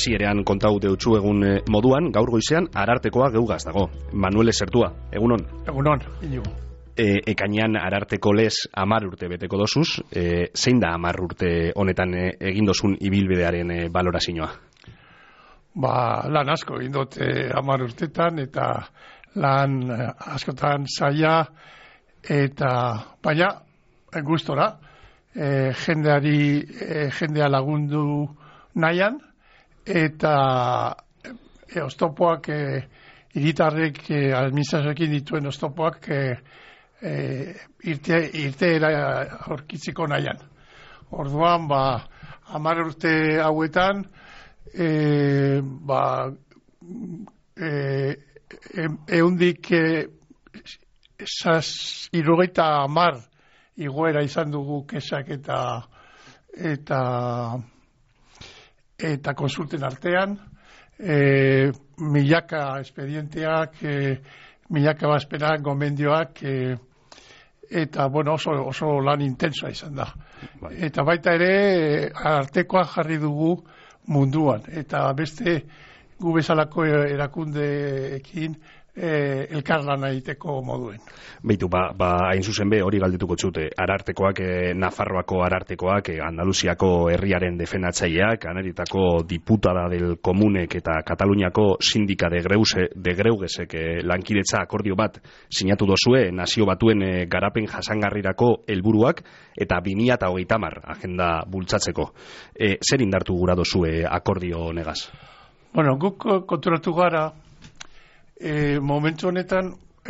hasierean kontatu deutsu egun moduan, gaur goizean Arartekoa geugaz dago. Manuel Esertua, egunon? Egunon, inigo. Ekainean Ararteko lez 10 urte beteko dosuz, zein da 10 urte honetan egin dozun ibilbidearen balorazioa? Lan asko egin dut 10 urtetan, eta lan askotan zaila, eta baina gustora, jendea lagundu nahian, eta oztopoak, hiritarrek administrazioekin dituen oztopoak irteera aurkitzeko nahian. Orduan, 10 urte hauetan, eundik 70 igoera izan dugu kesak eta konsulten artean, milaka espedienteak, milaka bazpenak, gomendioak, eta oso lan intensoa izan da. Eta baita ere, Arartekoa jarri dugu munduan, eta beste gu bezalako erakundeekin elkarlana egiteko moduen. Beitu, hain zuzen be, hori galdetuko txute, Arartekoak, Nafarroako Arartekoak, Andaluziako herriaren defendatzaileak, Aneritako diputada del komunek eta Kataluniako sindika de Greugesek lankidetza akordio bat sinatu dozue, nazio batuen garapen jasangarrirako helburuak eta 2030 agenda bultzatzeko. Zer indartu gura dozue akordio negaz? Guk konturatu gara, momentu honetan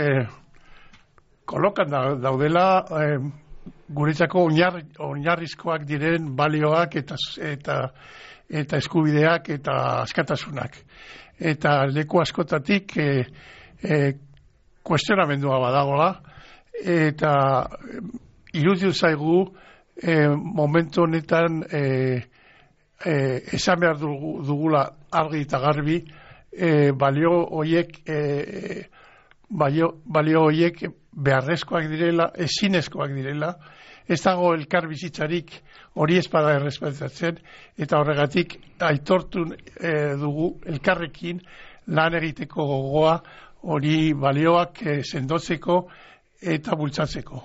kolokan daudela guretzako oinarrizkoak diren balioak eta eskubideak eta askatasunak. Eta leku askotatik kuestionamendua badagola, eta iruditu zaigu momentu honetan esan behar dugula argi eta garbi, balio horiek beharrezkoak direla, ezinezkoak direla, ez dago elkar bizitzarik hori espada errespetatzen, eta horregatik aitortu dugu elkarrekin lan egiteko gogoa hori balioak sendotzeko eta bultzatzeko.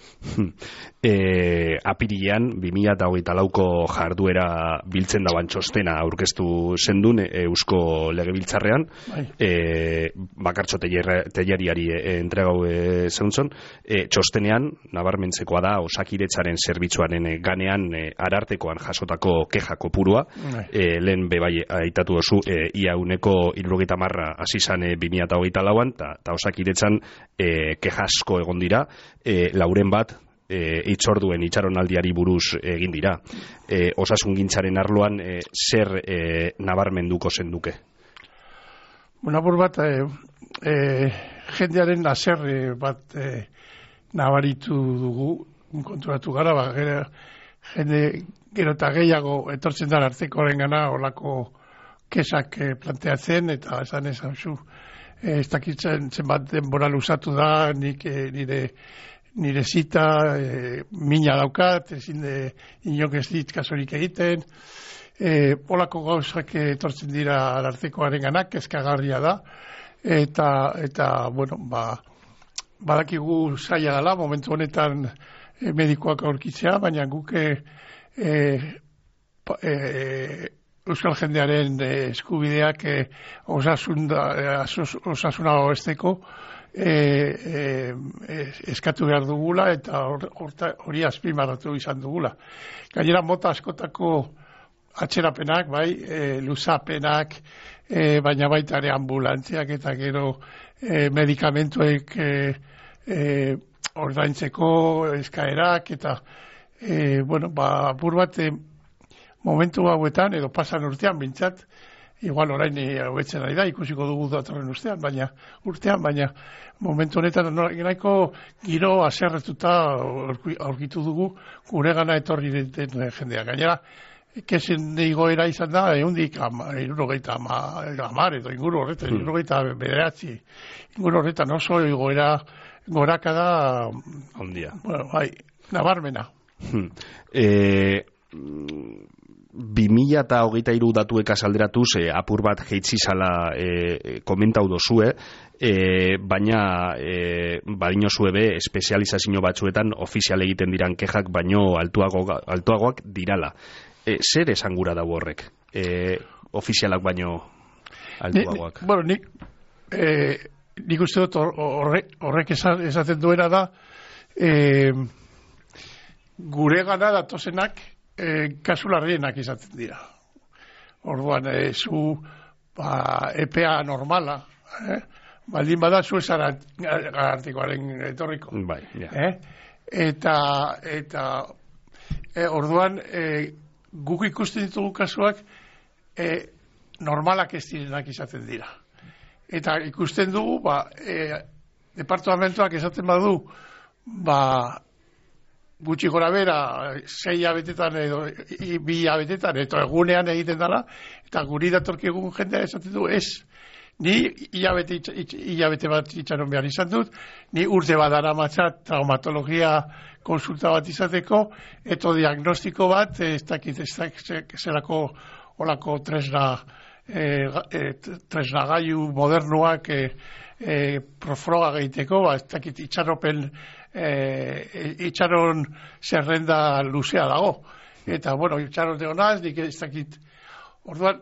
Apirilean 2024ko jarduera biltzen dagoen txostena aurkeztu zendun Eusko Legebiltzarrean, Bakartxo Telleriari entregau zeuntzon, txostenean nabarmentzekoa da Osakidetzaren zerbitzuaren ganean Arartekoan jasotako keja kopurua, lehen bebai aitatu dozu, ia uneko 70 hasi zan 2024an, eta Osakidetzan keja asko egon dira, lauren bat itxorduen itxaronaldiari buruz egin dira. Osasungintzaren arloan zer nabarmenduko zenduke? Apur bat, jendearen haserre bat nabaritu dugu, konturatu gara, jende gero eta gehiago etortzen da Arartekoaren gana olako kesak planteatzen, eta esan zu, ez dakitzen zenbat denbora luzatu da, nire zita, mina daukat, ezin inok ez dit kasorik egiten, olako gauzak etortzen dira Arartekoaren ganak, kezkagarria da, eta badakigu zaila dela, momentu honetan medikoak aurkitzea, baina guk euskal jendearen eskubideak osasuna babesteko eskatu behar dugula, eta hori azpimarratu izan dugula. Gainera mota askotako atzerapenak, luzapenak, baina baita ere ambulantziak eta gero medikamentuek ordaintzeko eskaerak, eta apur bat momentu hauetan, edo pasan urtean bintzat, igual orain hauetzen ari da, ikusiko dugu datorren urtean, baina momentu honetan nahiko giro aserretuta aurkitu dugu gure gana etorri den jendea. Gainera, kesen igoera izan da, 150 edo inguru horretan, 159 inguru horretan oso igoera gorakada handia. Nabarmena. 2023 datuek azalderatuz apur bat jeitsi zala komentau dozue, baina badino zuebe espezializazio batzuetan ofizial egiten diran kexak baino altuagoak dirala. Zer esan gura dago horrek? Ofizialak baino altuagoak. Nik uste dut horrek esaten duena da gure gana datozenak kasu larrienak izaten dira. Orduan, zu EPA normala, baldin bada zu ez arartekoaren etorriko. Bai, ja. Eta orduan, guk ikusten ditugu kasuak normalak ez direnak izaten dira. Eta ikusten dugu, departamentuak esaten badu, gutxi gora bera, 6 abetetan edo 2 abetetan, eta egunean egiten dela, eta guri datorkigun jendea esaten du, ez, ni hilabete bat itxaron behar izan dut, ni urte bat daramatzat traumatologia konsulta bat izateko, eta diagnostiko bat, ez dakit zelako olako tresnagailu modernuak profroga egiteko, ez dakit itxaron zerrenda luzea dago. Eta, itxaron degonaz, nik ez dakit. Orduan,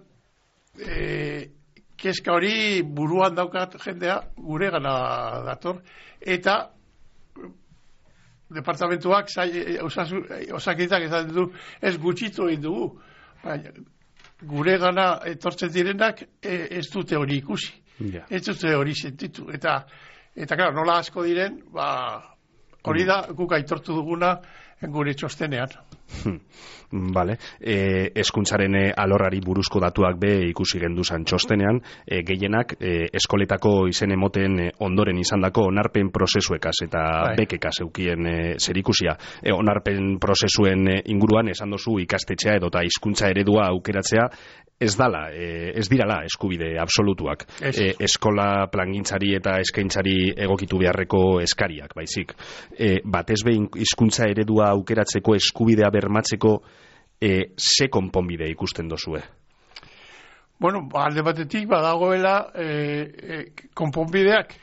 kezka hori buruan daukat jendea, gure gana dator, eta departamentuak osakitzak esaten du, ez gutxitu egin dugu. Gure gana etortzen direnak ez dute hori ikusi. Yeah. Ez dute hori sentitu. Eta claro, nola asko diren, hori da guk aitortu duguna gure txostenean. Vale. Hezkuntzaren alorrari buruzko datuak be ikusi genduzan txostenean, gehienak eskoletako izen emoten ondoren izandako onarpen prozesuekaz eta bekekaz eukien zerikusia. Onarpen prozesuen inguruan esan dozu ikastetxea edota hizkuntza eredua aukeratzea ez dirala eskubide absolutuak. Eskola plangintzari eta eskaintzari egokitu beharreko eskariak, baizik. Batez behin hizkuntza eredua aukeratzeko eskubidea bermatzeko ze konponbide ikusten dozue? Alde batetik badagoela konponbideak.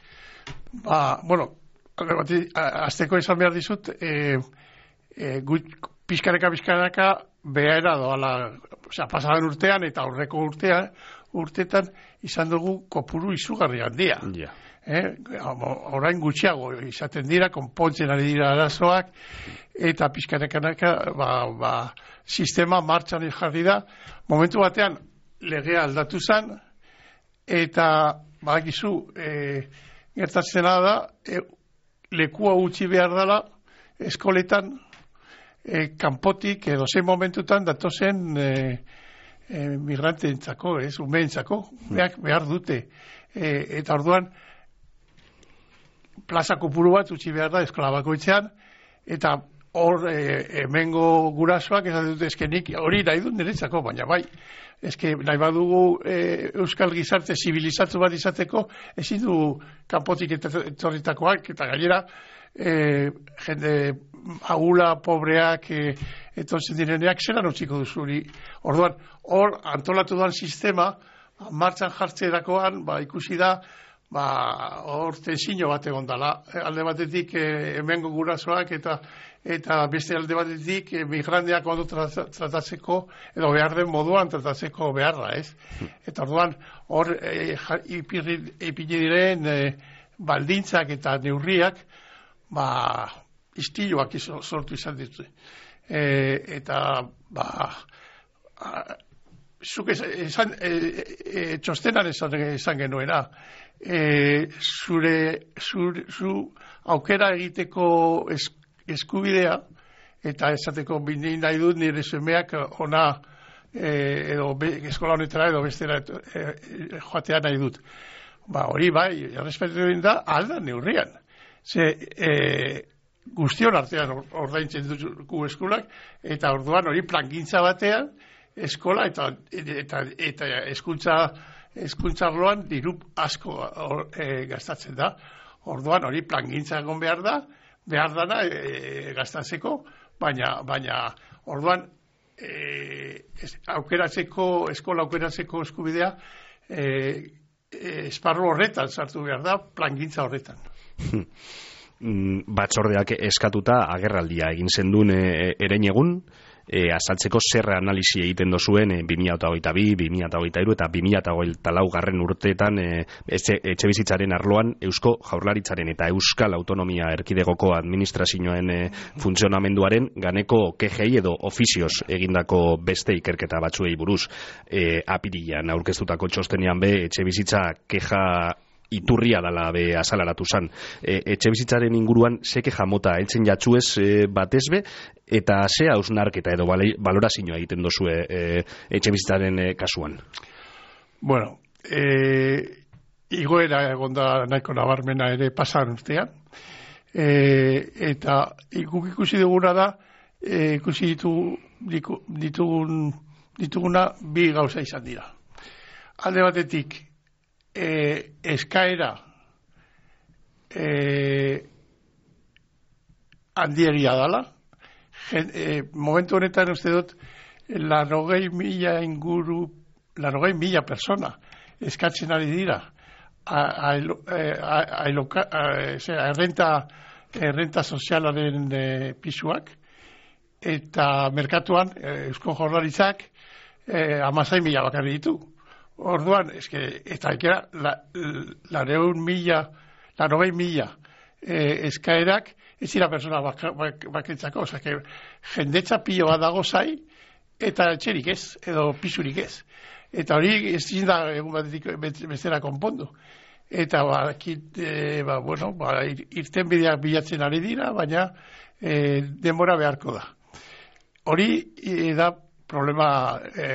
Azteko esan behar dizut, pizkanaka behera doala, pasadan urtean eta aurreko urtetan izan dugu kopuru izugarri handia. Orain gutxiago izaten dira, konpontzen ari dira arazoak, eta pizkanaka sistema martxan jarri da. Momentu batean legea aldatu zen, eta badakizu gertatzen da lekua utzi behar dela eskoletan kanpotik edo zein momentutan datozen migranteentzako, umeentzako, behar dute. Eta orduan plaza kopuru bat utzi behar da eskola bakoitzean, eta hor hemengo gurasoak esaten dute eskenik hori nahi dut niretzako, baina bai, nahi badugu euskal gizarte zibilizatu bat izateko, ezin du kanpotik etorritakoak, eta gainera jende agula, pobreak etortzen direneak zelan utziko duzuri. Orduan, hor antolatu duan sistema martxan jartzerakoan ikusi da hor tensiño bat egon dela. Alde batetik hemengo gurasoak eta beste alde batetik migranteak ondo tratatzeko edo behar den moduan tratatzeko beharra, ez? Eta orduan hor ipini diren baldintzak eta neurriak istiloak sortu izan ditu. Eta zuk txostenan esan genuena, zu aukera egiteko eskubidea eta esateko bindin nahi dut nire semeak ona edo eskola honetara edo bestera joatea nahi dut. Hori bai, errespetu da alda neurrian. Guztion artean ordaintzen dugu eskolak, eta orduan hori plangintza batean eskola eta eskuntza arloan diru asko gastatzen da. Orduan hori plangintza egon behar dana gastatzeko, baina orduan eskola aukeratzeko eskubidea esparru horretan sartu behar da, plangintza horretan. Batzordeak eskatuta agerraldia egin zendun erein egun, azaltzeko zer analisi egiten dozuen 2022, 2023 eta 2024 garren urteetan etxebizitzaren arloan Eusko Jaurlaritzaren eta Euskal Autonomia Erkidegoko administrazioen funtzionamenduaren ganeko kejei edo ofizioz egindako beste ikerketa batzuei buruz. Apirilean aurkeztutako txostenean etxebizitza keja iturria dala azalaratu zan. Etxebizitzaren inguruan ze keja mota heltzen jatzuez batez eta ze hausnarketa edo balorazioa egiten dozue etxebizitzaren kasuan? Bueno, igoera egonda nahiko nabarmena ere pasan urtean, eta guk ikusi duguna da, ikusi dituguna bi gauza izan dira. Alde batetik, eskaera handiegia dala. Momentu honetan uste dut 80.000 persona eskatzen ari dira errenta sozialaren pisuak, eta merkatuan Eusko Jaurlaritzak 16.000 bakarri ditu. Orduan, eta ikera, 90.000 eskaerak ez dira persona bakentzako, jendetza pilo bat dago zai, eta etxerik ez, edo pisurik ez. Eta hori ez da egun batetik bestera konpondu. Eta irten bideak bilatzen ari dira, baina denbora beharko da. Hori da problema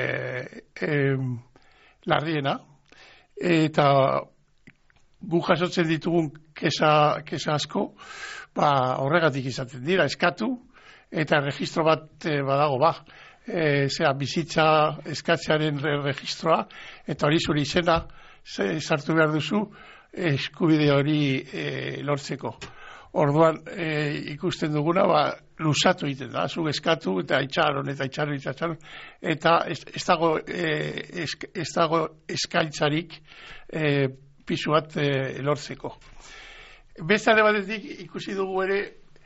larriena, eta gu jasotzen ditugun kesa asko, horregatik izaten dira, eskatu, eta registro bat badago, bizitza eskatzearen registroa, eta hori zuri izena sartu behar duzu eskubide hori lortzeko. Orduan ikusten duguna, lusatu egiten da, zuk eskatu, eta itxaron, eta ez dago eskaintzarik pisu bat lortzeko. Beste alde batetik ikusi dugu ere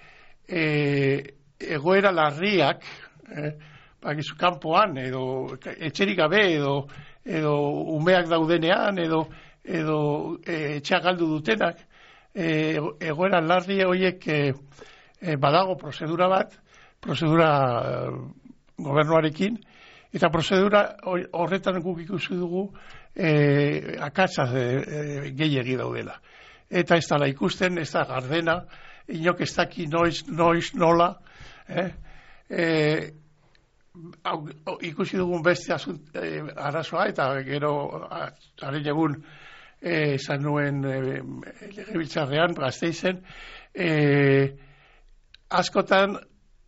egoera larriak, kanpoan, edo etxerik gabe, edo umeak daudenean, edo etxeak galdu dutenak, egoera larri horiek badago prozedura gobernuarekin, eta prozedura horretan guk ikusi dugu akatsaz gehiegi daudela. Eta ez dala ikusten, ez da gardena, inok ez daki noiz nola, ikusi dugun beste arazoa, eta gero haren egun esan nuen legebiltzarrean, Gasteizen, askotan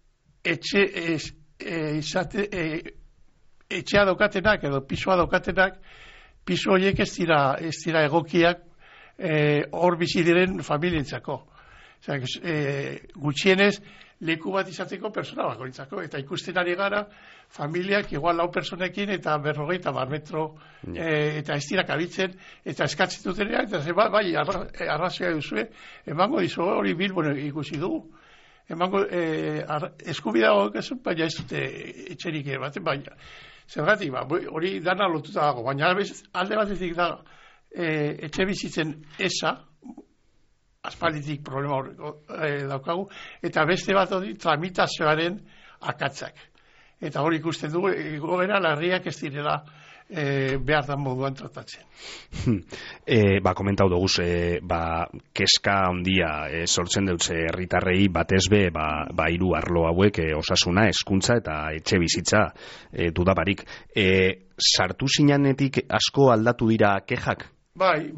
etxea daukatenak edo pisua daukatenak, pisu horiek ez dira egokiak hor bizi diren familientzako. Gutxienez leku bat izateko persona bakoitzako, eta ikusten ari gara familiak igual 4 personekin eta 50 metro eta ez dira kabitzen, eta eskatzen dutenean, eta bai, arrazioa duzue, emango dizu hori Bilbon ikusi dugu. Emango eskubidea baina ez dute etxerik baten, baina zergatik, hori dana lotuta dago, baina alde batetik da etxe bizitzen eza, aspalditik problema daukagu, eta beste bat hori tramitazioaren akatzak. Eta hori ikusten dugu, gobera larriak ez direla behar da moduan tratatzen. Komentau doguz, keska handia sortzen deutze herritarrei batez be, hiru arlo hauek, osasuna, hezkuntza eta etxe bizitza dudabarik. Sartu zinanetik asko aldatu dira kejak? Bai,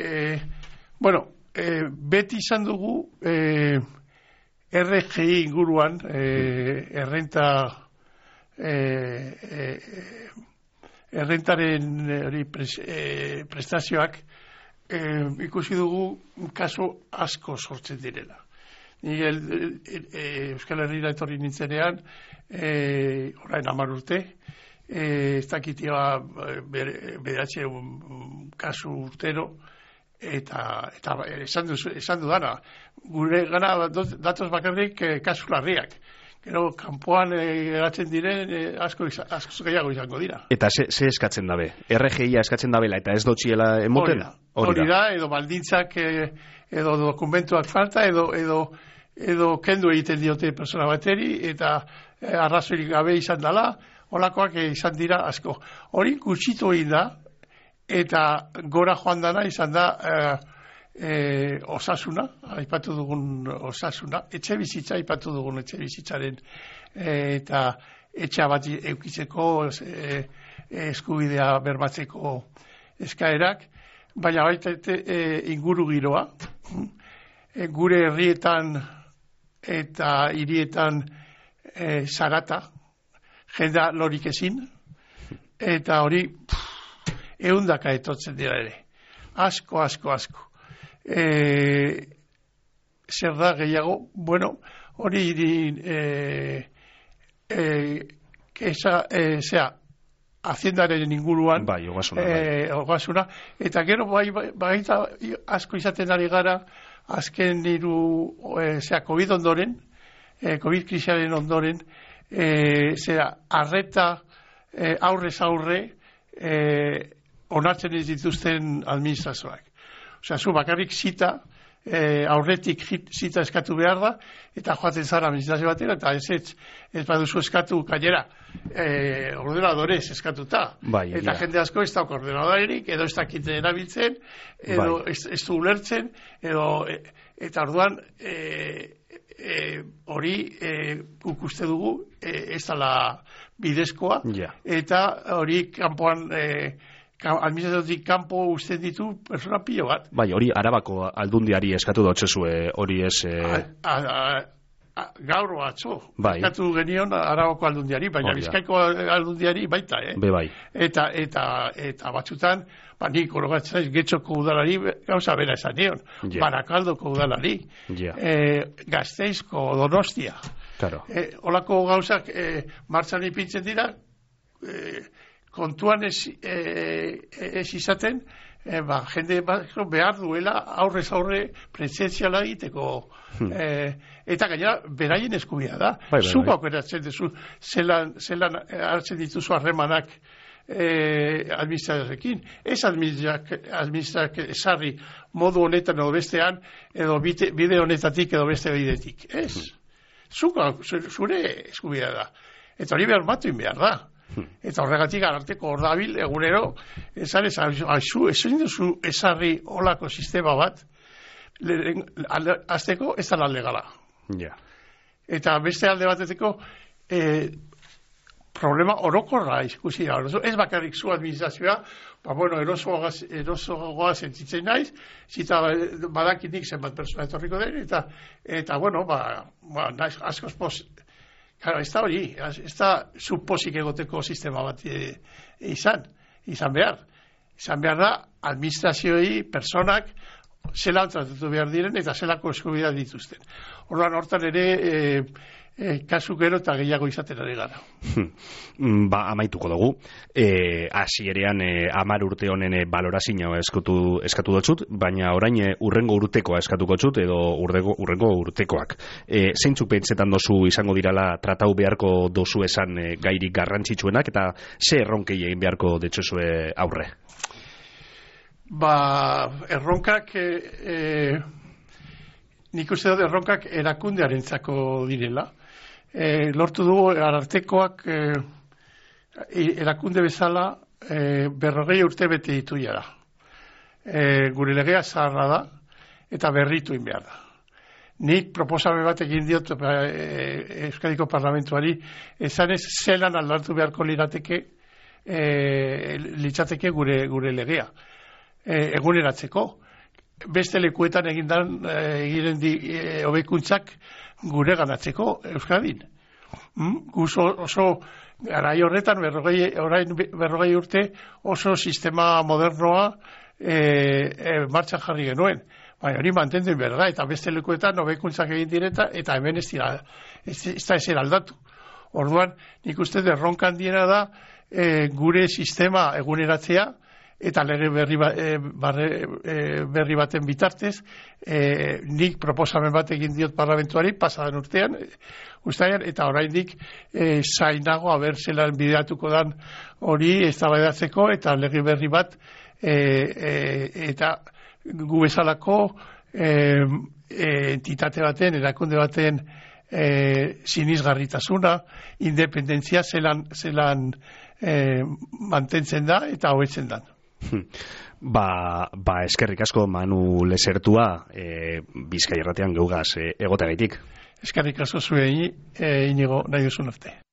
beti izan dugu RGI inguruan errentaren prestazioak ikusi dugu kaso asko sortzen direla. Ni Euskal Herrira etorri nintzenean, orain 10 urte, ez dakitia bederatxe kasu urtero, eta esan dudana, gure gana datoz bakarrik kasu larriak. Gero, kanpoan geratzen diren asko gehiago izango dira. Eta ze eskatzen dabe? RGIa eskatzen dabela eta ez dotxiela emoten? Hori da, edo baldintzak, edo dokumentuak falta, edo kendu egiten diote persona bateri, eta arrazoirik gabe izan dela, holakoak izan dira asko. Hori gutxitu egin da, eta gora joan dana izan da osasuna, aipatu dugun osasuna, etxe bizitza aipatu dugun etxe bizitzaren eta etxea bat eukitzeko eskubidea bermatzeko eskaerak, baina baita inguru giroa, gure herrietan eta hirietan zarata, jenda lorik ezin, eta hori ehundaka etortzen dira ere. Asko. Zer da gehiago, bueno, hori haziendaren inguruan, ogasuna, eta gero baita asko izaten ari gara, azken COVID ondoren, COVID krisiaren ondoren, arreta aurrez aurre onartzen ez dituzten administrazioak. Osea, zu bakarrik zita, aurretik zita eskatu behar da, eta joaten zara administrazio batera, eta ez baduzu eskatu gainera, ordenadorez eskatuta. Eta jende asko ez dauk ordenadorerik, edo ez dakite erabiltzen, edo ez du ulertzen, eta orduan hori guk uste dugu ez dela bidezkoa, eta hori kanpoan administraziotik kanpo usten ditu persona pilo bat. Bai, hori Arabako aldundiari eskatu dautxezue, hori ez... Gaur batzu, eskatu genion Arabako aldundiari, baina Bizkaiko aldundiari baita, bai. Eta batzutan, nik orogatzen Getxoko udalari gauza bera esan nion, Barakaldoko udalari, Gasteizko, Donostia. Olako gauzak martxan ipintzen dira, kontuan ez izaten, jende behar duela aurrez aurre presentziala egiteko. Eta gainera, beraien eskubidea da. Zuk aukeratzen duzu, zelan hartzen dituzu harremanak administrazioekin. Ez administrazioak esarri modu honetan edo bestean, edo bide honetatik edo beste bidetik. Ez. Zure eskubidea da. Eta hori behar batuin behar da. Eta horregatik ararteko hor dabil, egunero, ezin duzu esarri olako sistema bat, azteko ez da legala. Eta beste alde bateteko, problema orokorra ikusi da. Ez bakarrik zu administrazioa, erosoagoa sentitzen naiz, zita badakinik zenbat persona etorriko den, eta askoz poz. Claro, ez da hori, ez da suposik egoteko sistema bat izan behar. Izan behar da, administrazioei, personak, zelan tratatu behar diren eta zelako eskubidea dituzten. Orduan, hortan ere, kasu gero eta gehiago izaten ari gara. Amaituko dugu. Hasierean 10 urte honen balorazioa eskatu dotzut, baina orain urrengo urtekoa eskatuko txut, edo urrengo urtekoak. Zeintzuk pentsetan dozu izango dirala tratau beharko dozu esan gairik garrantzitsuenak, eta ze erronkei egin beharko detxezue aurre? Erronkak, nik uste dut erronkak erakundearentzako direla. Lortu dugu arartekoak erakunde bezala 40 urte bete ditu jara. Gure legea zaharra da eta berritu in behar da. Nik proposamen bat egin diot Euskadiko Parlamentuari esanez zelan aldatu beharko litzateke gure legea. Eguneratzeko. Beste lekuetan egiren hobekuntzak gure ganatzeko Euskadin. Oso garai horretan, 40 urte, oso sistema modernoa martxan jarri genuen. Baina hori mantendu behar da, eta beste lekuetan hobekuntzak egin direta, eta hemen ez da ezer aldatu. Orduan, nik uste erronka handiena da gure sistema eguneratzea, eta lege berri baten bitartez, nik proposamen bat egin diot parlamentuari, pasadan urtean, ustaian, eta oraindik zainago zelan bideratuko dan hori eztabaidatzeko, eta lege berri bat, eta gu bezalako entitate baten, erakunde baten sinisgarritasuna, independentzia zelan mantentzen da eta hobetzen da. Eskerrik asko Manu Lezertua, Bizkaia Irratian geugaz egoteagaitik. Eskerrik asko zuei, Inigo, nahi duzun arte.